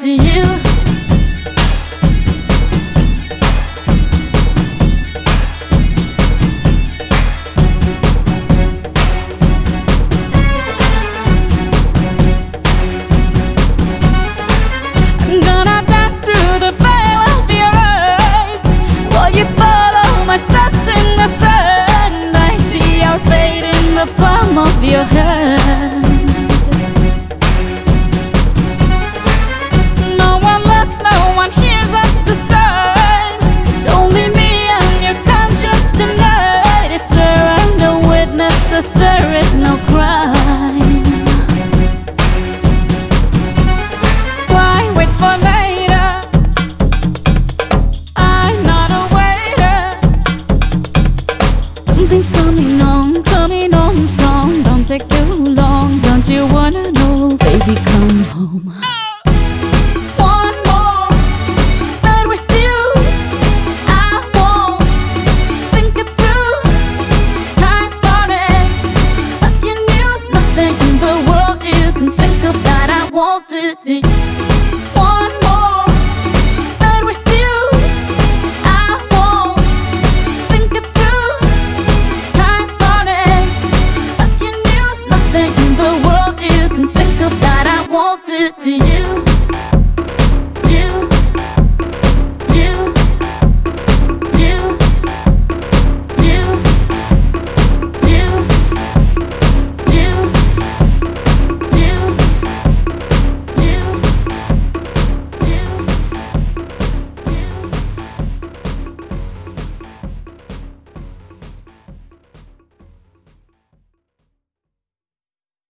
to you. I'm gonna dance through the veil of your eyes while you follow my steps in the sand. I see our fate in the palm of your hand. No one looks, no one hears us this time. It's only me and your conscience tonight. If there are no witnesses, there is no crime. Why wait for later? I'm not a waiter. Something's coming on strong. Don't take too long. Don't you wanna know? Baby, come home. One more night with you. I won't think it through. Time's running, but you knew nothing in the world you can think of that I won't do to you. One more night with you. I won't think it through. Time's running, but you knew nothing in the world you can think of that I won't do to you.